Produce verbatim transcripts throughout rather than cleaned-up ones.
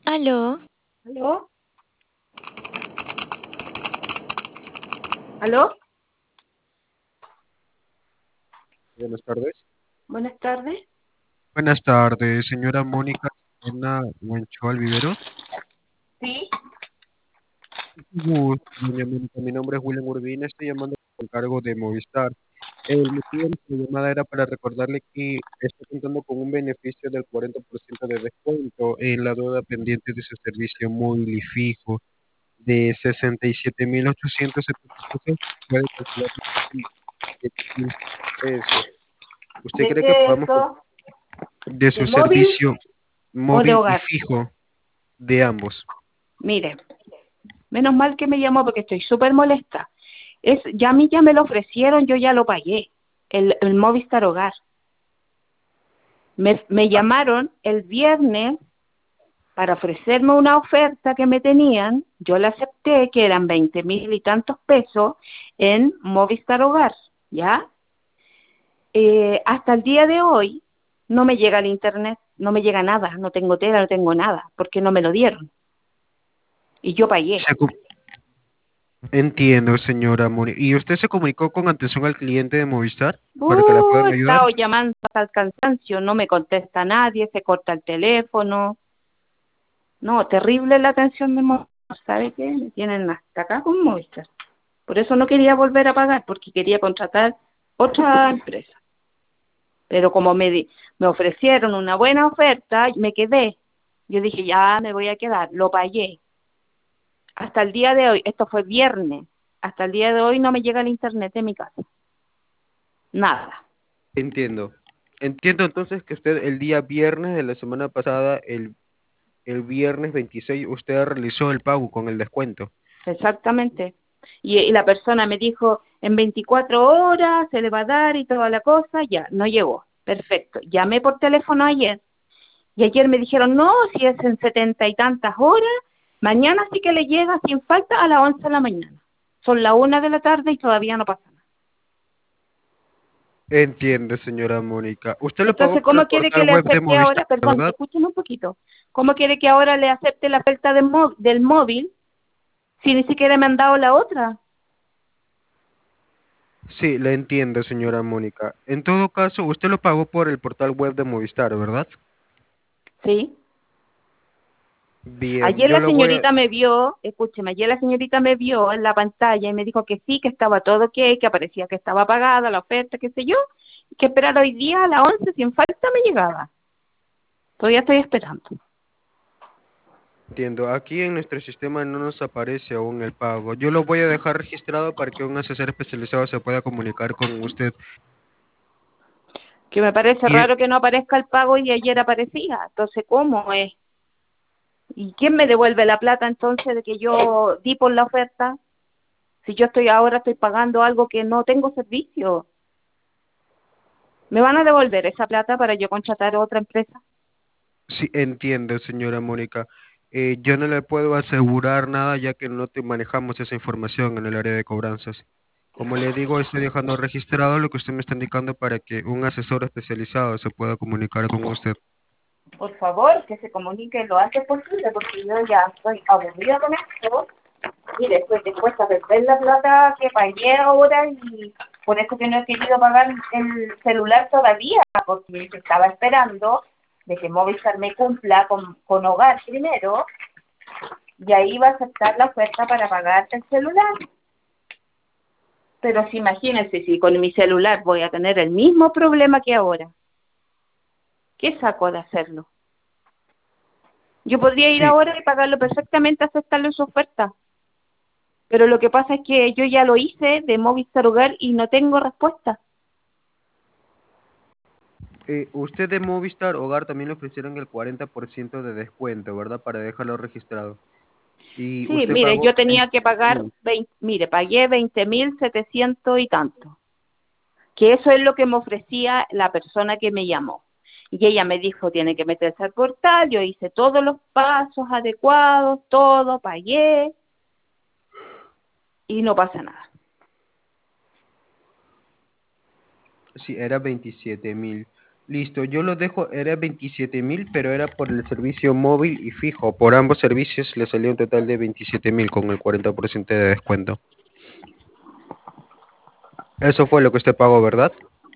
Aló, ¿Aló? ¿Aló? Buenas tardes. Buenas tardes. Buenas tardes, señora Mónica Serna Huanchoal Viveros. Sí. Gusto, doña Mónica. Mi nombre es William Urbina, estoy llamando por cargo de Movistar. El motivo de mi llamada era para recordarle que está contando con un beneficio del cuarenta por ciento de descuento en la deuda pendiente de su servicio móvil y fijo de sesenta y siete mil ochocientos setenta pesos. Puede calcular mil pesos. ¿Usted ¿De cree que qué podamos eso? de ¿De su móvil servicio o de móvil y hogar? fijo de ambos? Mire, menos mal que me llamó porque estoy súper molesta. Es, ya a mí ya me lo ofrecieron, yo ya lo pagué, el, el Movistar Hogar. Me, me llamaron el viernes para ofrecerme una oferta que me tenían, yo la acepté, que eran veinte mil y tantos pesos en Movistar Hogar, ¿ya? Eh, hasta el día de hoy no me llega el internet, no me llega nada, no tengo tela, no tengo nada, porque no me lo dieron. Y yo pagué. Se co- Entiendo, señora Moni. ¿Y usted se comunicó con atención al cliente de Movistar para que la Uh, puedan he ayudar? estado llamando hasta el cansancio, no me contesta nadie, se corta el teléfono. No, terrible la atención de Movistar. ¿Sabe qué? Me tienen hasta acá con Movistar. Por eso no quería volver a pagar, porque quería contratar otra empresa. Pero como me, di- me ofrecieron una buena oferta, me quedé. Yo dije, ya me voy a quedar, lo pagué. Hasta el día de hoy, esto fue viernes, hasta el día de hoy no me llega el internet de mi casa. Nada. Entiendo. Entiendo entonces que usted el día viernes de la semana pasada, el, el viernes veintiséis, usted realizó el pago con el descuento. Exactamente. Y, y la persona me dijo, en veinticuatro horas se le va a dar y toda la cosa, ya, no llegó. Perfecto. Llamé por teléfono ayer y ayer me dijeron, no, si es en setenta y tantas horas, mañana sí que le llega sin falta a las once de la mañana. Son la una de la tarde y todavía no pasa nada. Entiendo, señora Mónica. Usted lo pagó Entonces, por el ¿cómo quiere que portal le web de acepte ahora? Movistar, Perdón, ¿verdad? escúcheme un poquito. ¿Cómo quiere que ahora le acepte la oferta del, mó- del móvil si ni siquiera me han dado la otra? Sí, le entiendo, señora Mónica. En todo caso, usted lo pagó por el portal web de Movistar, ¿verdad? Sí. Bien, Ayer yo la lo voy a... señorita me vio, escúcheme, ayer la señorita me vio en la pantalla y me dijo que sí, que estaba todo ok, que aparecía que estaba pagada la oferta, qué sé yo, que esperar hoy día a las once sin falta me llegaba. Todavía estoy esperando. Entiendo, aquí en nuestro sistema no nos aparece aún el pago. Yo lo voy a dejar registrado para que un asesor especializado se pueda comunicar con usted. Que me parece Y, raro que no aparezca el pago y ayer aparecía. Entonces, ¿cómo es? ¿Y quién me devuelve la plata entonces de que yo di por la oferta? Si yo estoy ahora estoy pagando algo que no tengo servicio. ¿Me van a devolver esa plata para yo contratar otra empresa? sí, entiendo, señora Mónica. Eh, yo no le puedo asegurar nada ya que no te manejamos esa información en el área de cobranzas. Como le digo, estoy dejando registrado lo que usted me está indicando para que un asesor especializado se pueda comunicar con usted. Por favor, que se comunique lo antes posible, porque yo ya estoy aburrida con esto. Y después te cuesta perder la plata que pagué ahora y por eso que no he querido pagar el celular todavía, porque estaba esperando de que Movistar me cumpla con, con hogar primero y ahí va a aceptar la oferta para pagar el celular. Pero si imagínense, si con mi celular voy a tener el mismo problema que ahora, ¿qué saco de hacerlo? Yo podría ir Sí, ahora y pagarlo perfectamente, aceptarle su oferta. Pero lo que pasa es que yo ya lo hice de Movistar Hogar y no tengo respuesta. eh, usted de Movistar Hogar también le ofrecieron el cuarenta por ciento de descuento, ¿verdad? Para dejarlo registrado. Y Sí, usted mire, yo pagó tenía que veintisiete pagar, mil. veinte, mire, pagué veinte mil setecientos y tanto, que eso es lo que me ofrecía la persona que me llamó. Y ella me dijo, tiene que meterse al portal, yo hice todos los pasos adecuados, todo, pagué y no pasa nada. Sí, era veintisiete mil. Listo, yo lo dejo, era veintisiete mil, pero era por el servicio móvil y fijo. Por ambos servicios le salió un total de veintisiete mil con el cuarenta por ciento de descuento. Eso fue lo que usted pagó, ¿verdad?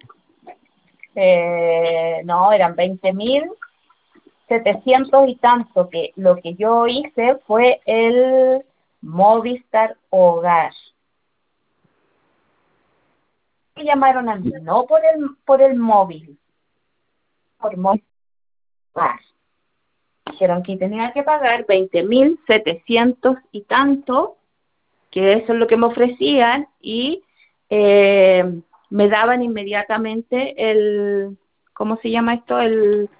Eh, no, eran veinte mil setecientos y tanto, que lo que yo hice fue el Movistar Hogar. Me llamaron a mí, no por el, por el móvil, por Movistar Hogar. Dijeron que tenía que pagar veinte mil setecientos y tanto, que eso es lo que me ofrecían, y eh, me daban inmediatamente el, ¿cómo se llama esto? El,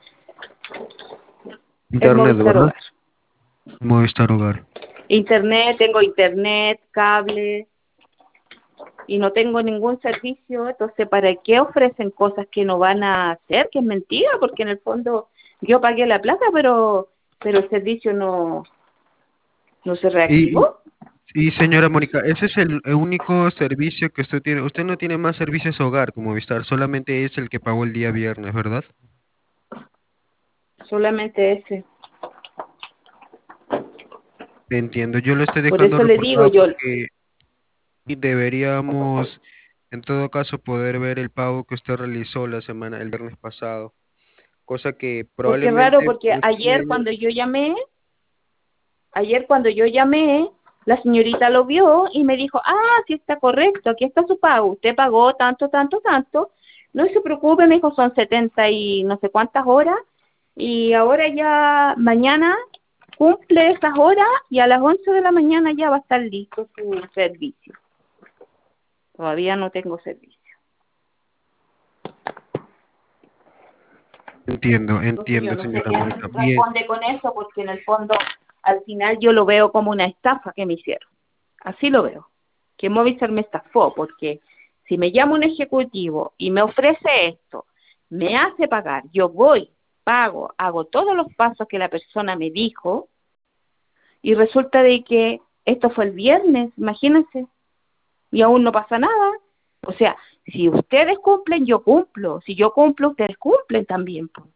el Internet, Movistar ¿verdad? Hogar. Movistar Hogar. Internet, tengo internet, cable, y no tengo ningún servicio, entonces ¿para qué ofrecen cosas que no van a hacer? Que es mentira, porque en el fondo yo pagué la plata, pero pero el servicio no, no se Y, reactivó. y señora Mónica, ese es el, el único servicio que usted tiene. Usted no tiene más servicios hogar como Movistar, solamente es el que pagó el día viernes, ¿verdad? Solamente ese. Entiendo, yo lo estoy Por dejando eso le digo reportado yo, porque deberíamos, en todo caso, poder ver el pago que usted realizó la semana, el viernes pasado, cosa que porque es raro, probablemente porque usted me ayer haya- cuando yo llamé, ayer cuando yo llamé, la señorita lo vio y me dijo, ah, sí está correcto, aquí está su pago, usted pagó tanto, tanto, tanto, no se preocupe, me dijo, son setenta y no sé cuántas horas, y ahora ya, mañana cumple esas horas y a las once de la mañana ya va a estar listo su servicio. Todavía no tengo servicio. Entiendo, Entonces yo entiendo, no sé señora quién Mónica. Bien, responde con eso, porque en el fondo, al final yo lo veo como una estafa que me hicieron. Así lo veo. Que Movistar me estafó, porque si me llama un ejecutivo y me ofrece esto, me hace pagar, yo voy, pago, hago todos los pasos que la persona me dijo, y resulta de que esto fue el viernes, imagínense, y aún no pasa nada. O sea, si ustedes cumplen, yo cumplo. Si yo cumplo, ustedes cumplen también, pues.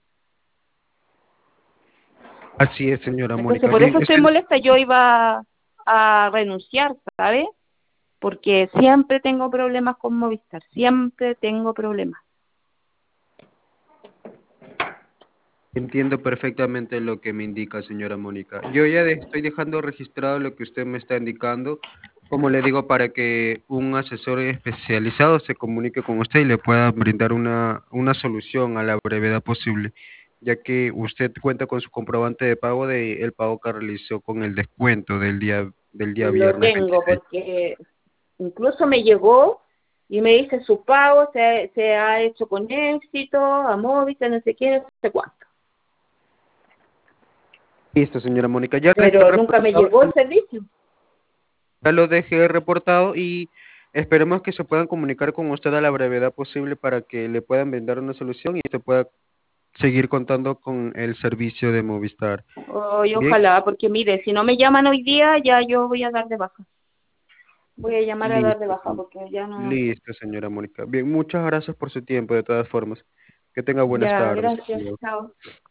así es, señora Entonces, Mónica. por Bien, eso estoy usted, molesta. Yo iba a renunciar, ¿sabes? Porque siempre tengo problemas con Movistar. Siempre tengo problemas. entiendo perfectamente lo que me indica, señora Mónica. Yo ya de- estoy dejando registrado lo que usted me está indicando, como le digo, para que un asesor especializado se comunique con usted y le pueda brindar una, una solución a la brevedad posible, ya que usted cuenta con su comprobante de pago de el pago que realizó con el descuento del día del día Lo viernes tengo veintiséis. porque incluso me llegó y me dice su pago se, se ha hecho con éxito, a Movistar, no sé qué, no sé cuánto. Listo, señora Mónica, ya lo dejé Pero nunca me reportado, llegó el servicio. ya lo dejé reportado y esperemos que se puedan comunicar con usted a la brevedad posible para que le puedan brindar una solución y usted pueda seguir contando con el servicio de Movistar. Oye, Bien, ojalá, porque mire, si no me llaman hoy día, ya yo voy a dar de baja. Voy a llamar a dar de listo, baja se- porque ya no. listo, señora Mónica. Bien, muchas gracias por su tiempo de todas formas. Que tenga buenas Ya, tardes. Hasta gracias. luego. Chao.